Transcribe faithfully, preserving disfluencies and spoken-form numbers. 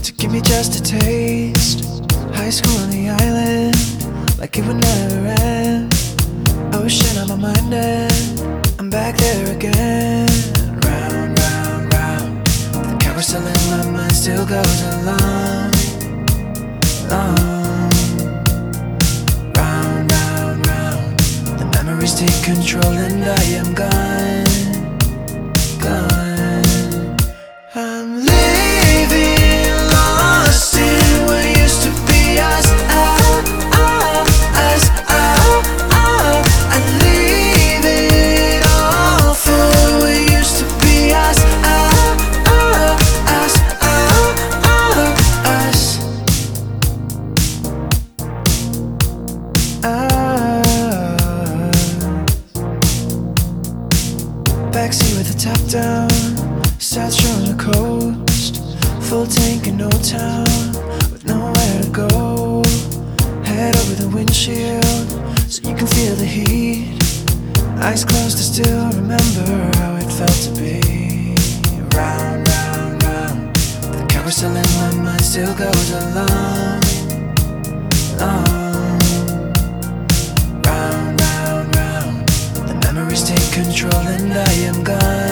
to give me just a taste. High school on the island, like it would never end. Ocean on my mind and I'm back there again. Round, round, round, the carousel in my mind still goes along, long. Round, round, round, the memories take control and I am gone, gone. I'm leaving, lost in what used to be us, ah, ah, us, ah, ah. I'm leaving all for what used to be us, ah, ah, us, ah, ah, us. Ah. Backseat with the top down, South Shore on the coast, full tank in Old Town, with nowhere to go. Head over the windshield, so you can feel the heat. Eyes closed, I still remember how it felt to be. Round, round, round, the carousel in my mind still goes along, long. Round, round, round, the memories take control and I am gone.